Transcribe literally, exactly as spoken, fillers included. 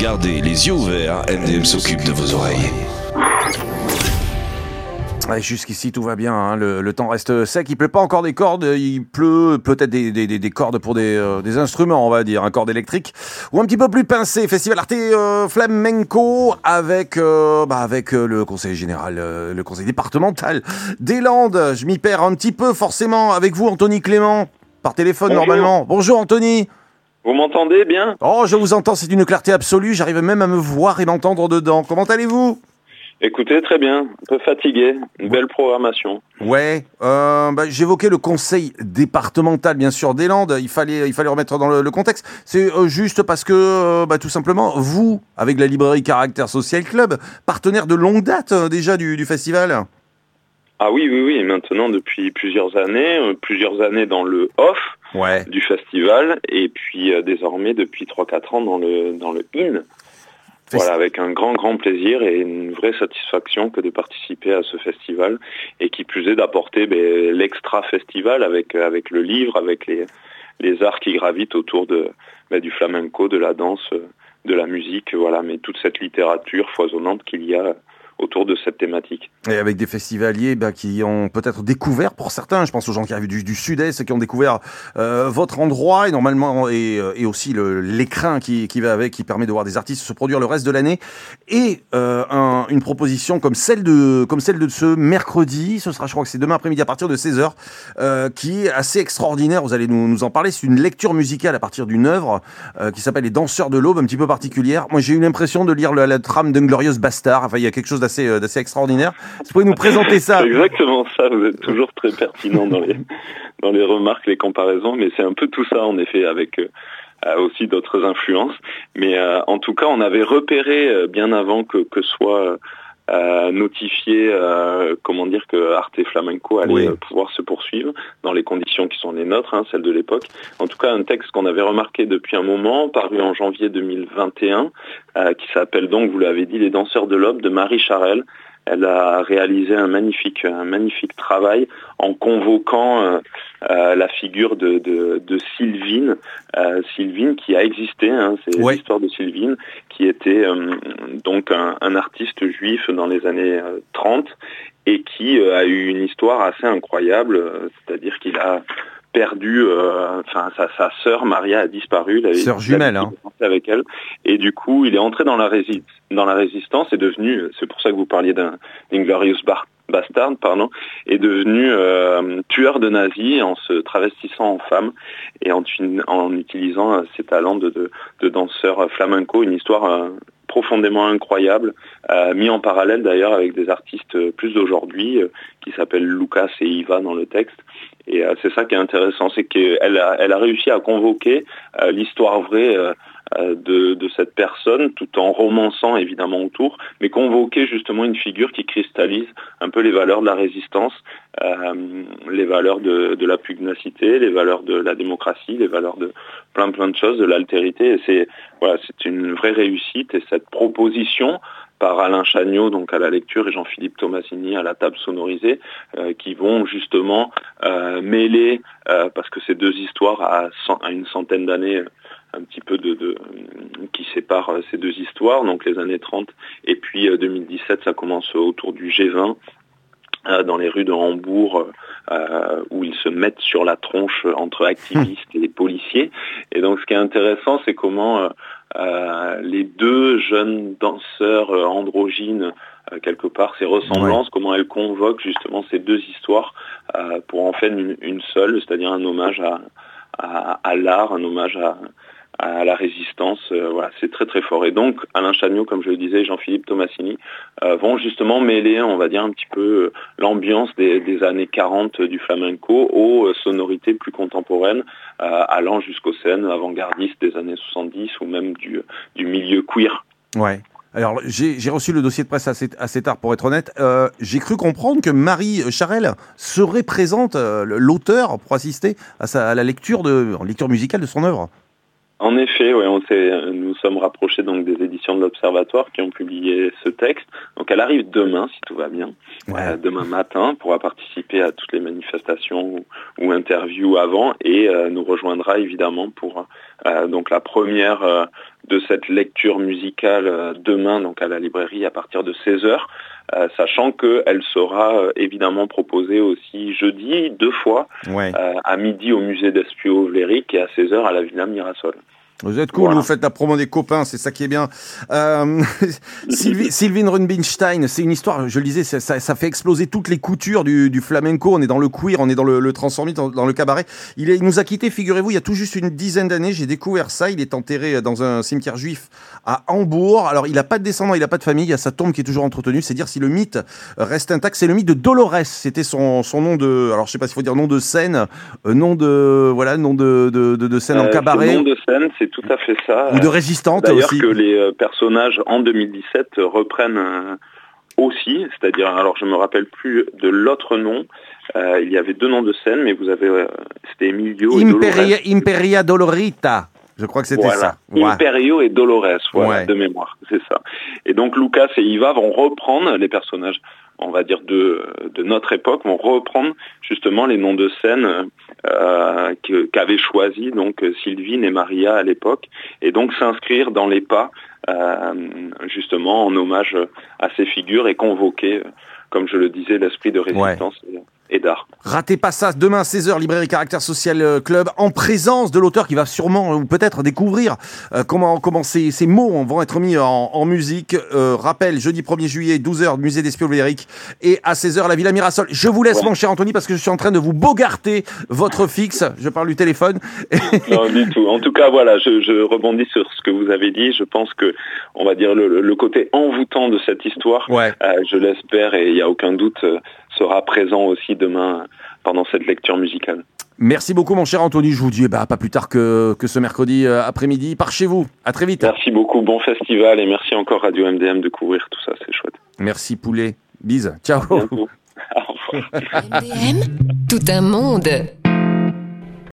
Gardez les yeux ouverts, M D M s'occupe de vos oreilles. Ouais, jusqu'ici tout va bien, hein. le, le temps reste sec, il pleut pas encore des cordes, il pleut peut-être des, des, des cordes pour des, euh, des instruments, on va dire, un corde électrique ou un petit peu plus pincé. Festival Arte euh, Flamenco avec, euh, bah avec euh, le conseil général, euh, le conseil départemental des Landes. Je m'y perds un petit peu forcément avec vous, Anthony Clément, par téléphone. Bonjour. Normalement. Bonjour Anthony. Vous m'entendez bien? Oh, je vous entends, c'est d'une clarté absolue, j'arrive même à me voir et m'entendre dedans. Comment allez-vous? Écoutez, très bien, un peu fatigué, une belle programmation. Ouais, euh, bah, j'évoquais le conseil départemental, bien sûr, des Landes, il fallait, il fallait remettre dans le, le contexte. C'est euh, juste parce que, euh, bah, tout simplement, vous, avec la librairie Caractère Social Club, partenaire de longue date euh, déjà du, du festival. Ah oui, oui, oui, maintenant depuis plusieurs années, euh, plusieurs années dans le off ouais. du festival, et puis euh, désormais depuis trois quatre ans dans le, dans le in. Voilà, avec un grand, grand plaisir et une vraie satisfaction que de participer à ce festival et qui plus est d'apporter ben, l'extra-festival avec avec le livre, avec les les arts qui gravitent autour de ben, du flamenco, de la danse, de la musique, voilà, mais toute cette littérature foisonnante qu'il y a autour de cette thématique. Et avec des festivaliers bah, qui ont peut-être découvert, pour certains, je pense aux gens qui arrivent du, du sud-est, qui ont découvert euh, votre endroit et normalement et, et aussi le, l'écrin qui, qui va avec, qui permet de voir des artistes se produire le reste de l'année. Et euh, un, une proposition comme celle de comme celle de ce mercredi, ce sera, je crois que c'est demain après-midi à partir de seize heures, euh, qui est assez extraordinaire. Vous allez nous, nous en parler. C'est une lecture musicale à partir d'une œuvre euh, qui s'appelle Les Danseurs de l'Aube, un petit peu particulière. Moi, j'ai eu l'impression de lire la, la trame d'Inglorious Bastard. Enfin, il y a quelque chose d'assez d'assez extraordinaire. Vous pouvez nous présenter ça? C'est exactement ça, vous êtes toujours très pertinent dans les, dans les remarques, les comparaisons, mais c'est un peu tout ça en effet avec euh, aussi d'autres influences. Mais euh, en tout cas, on avait repéré euh, bien avant que, que soit euh, notifié, euh, comment dire, que Arte Flamenco allait oui. euh, pouvoir se poursuivre dans les conditions qui sont les nôtres, hein, celles de l'époque. En tout cas, un texte qu'on avait remarqué depuis un moment, paru en janvier deux mille vingt et un, euh, qui s'appelle donc, vous l'avez dit, Les Danseurs de l'Aube, de Marie Charelle. Elle a réalisé un magnifique, un magnifique travail en convoquant euh, euh, la figure de, de, de Sylvine, euh, Sylvine qui a existé. Hein, c'est ouais. l'histoire de Sylvine, qui était euh, donc un, un artiste juif dans les années euh, trente et qui euh, a eu une histoire assez incroyable, euh, c'est-à-dire qu'il a perdu, euh, enfin sa, sa sœur Maria a disparu, la sœur jumelle, hein. avec elle, et du coup il est entré dans la résistance, dans la résistance, est devenu, c'est pour ça que vous parliez d'un d'Inglorious Bastard, pardon, est devenu euh, tueur de nazis en se travestissant en femme et en, en utilisant euh, ses talents de, de, de danseur flamenco, une histoire euh, profondément incroyable, euh, mis en parallèle d'ailleurs avec des artistes plus d'aujourd'hui euh, qui s'appellent Lucas et Iva dans le texte. Et euh, c'est ça qui est intéressant, c'est qu'elle a, elle a réussi à convoquer euh, l'histoire vraie euh, de, de cette personne, tout en romançant évidemment autour, mais convoquer justement une figure qui cristallise un peu les valeurs de la résistance, euh, les valeurs de, de la pugnacité, les valeurs de la démocratie, les valeurs de plein plein de choses, de l'altérité. Et c'est voilà, c'est une vraie réussite. Et cette proposition par Alain Chagnot, donc à la lecture, et Jean-Philippe Tomasini à la table sonorisée, euh, qui vont justement euh, mêler, euh, parce que ces deux histoires à, cent, à une centaine d'années, un petit peu de, de qui sépare ces deux histoires, donc les années trente, et puis euh, deux mille dix-sept, ça commence autour du G vingt, euh, dans les rues de Hambourg, euh, où ils se mettent sur la tronche entre activistes et policiers. Et donc ce qui est intéressant, c'est comment euh, Euh, les deux jeunes danseurs euh, androgynes, euh, quelque part, ces ressemblances, ouais. comment elles convoquent justement ces deux histoires euh, pour en faire une, une seule, c'est-à-dire un hommage à, à, à l'art, un hommage à, à la résistance. Euh, voilà, c'est très très fort. Et donc, Alain Chagnot, comme je le disais, et Jean-Philippe Tomasini euh, vont justement mêler, on va dire, un petit peu euh, l'ambiance des, des années quarante du flamenco aux euh, sonorités plus contemporaines, euh, allant jusqu'aux scènes avant-gardistes des années soixante-dix ou même du, du milieu queer. Ouais. Alors, j'ai, j'ai reçu le dossier de presse assez, assez tard, pour être honnête. Euh, j'ai cru comprendre que Marie Charelle serait présente, euh, l'auteur, pour assister à, sa, à la lecture, de, lecture musicale de son œuvre. En effet, ouais, on s'est, nous sommes rapprochés donc des éditions de l'Observatoire qui ont publié ce texte. Donc elle arrive demain, si tout va bien, ouais. euh, demain matin, pourra participer à toutes les manifestations ou, ou interviews avant et euh, nous rejoindra évidemment pour euh, donc la première euh, de cette lecture musicale euh, demain, donc à la librairie à partir de seize heures, euh, sachant qu'elle sera euh, évidemment proposée aussi jeudi, deux fois, ouais. euh, à midi au musée d'Espiau-Vlerick et à seize heures à la Villa Mirasol. Vous êtes cool, voilà. Vous faites la promo des copains, c'est ça qui est bien. Euh, Sylvie, Sylvine Rubinstein, c'est une histoire, je le disais, ça, ça, ça fait exploser toutes les coutures du, du flamenco. On est dans le queer, on est dans le, le transformiste, dans, dans le cabaret. Il, est, il nous a quittés, figurez-vous, il y a tout juste une dizaine d'années. J'ai découvert ça. Il est enterré dans un cimetière juif à Hambourg. Alors, il n'a pas de descendants, il n'a pas de famille. Il y a sa tombe qui est toujours entretenue. C'est dire si le mythe reste intact. C'est le mythe de Dolores. C'était son, son nom de, alors je sais pas s'il faut dire nom de scène, euh, nom de, voilà, nom de, de, de, de scène euh, en cabaret. Nom de scène, c'est tout à fait ça. Ou de résistante D'ailleurs aussi. Que les personnages en deux mille dix-sept reprennent aussi, c'est-à-dire, alors je me rappelle plus de l'autre nom, euh, il y avait deux noms de scène, mais vous avez, euh, c'était Emilio Imperia, et Dolores. Imperia Dolorita. Je crois que c'était voilà. ça. Ouais. Imperio et Dolores, voilà, ouais. de mémoire, c'est ça. Et donc Lucas et Iva vont reprendre les personnages, on va dire de de notre époque, vont reprendre justement les noms de scène euh, que, qu'avaient choisi donc Sylvine et Maria à l'époque, et donc s'inscrire dans les pas euh, justement en hommage à ces figures et convoquer, comme je le disais, l'esprit de résistance. Ouais. Et d'art. Ratez pas ça, demain seize heures, librairie Caractère Social Club, en présence de l'auteur qui va sûrement ou peut-être découvrir euh, comment, comment ces, ces mots vont être mis en, en musique. Euh, rappel, jeudi premier juillet, douze heures, musée d'Espiau-Vlerick, et à seize heures, la Villa Mirasol. Je vous laisse, ouais. mon cher Anthony, parce que je suis en train de vous bogarter votre fixe. Je parle du téléphone. Non, du tout. En tout cas, voilà, je, je rebondis sur ce que vous avez dit. Je pense que, on va dire, le, le côté envoûtant de cette histoire, ouais. euh, je l'espère, et il n'y a aucun doute, euh, sera présent aussi demain pendant cette lecture musicale. Merci beaucoup mon cher Anthony, je vous dis bah, pas plus tard que, que ce mercredi euh, après-midi par chez vous. À très vite. Merci beaucoup, bon festival, et merci encore Radio M D M de couvrir tout ça, c'est chouette. Merci Poulet, bise, ciao. Au revoir. M D M, tout un monde.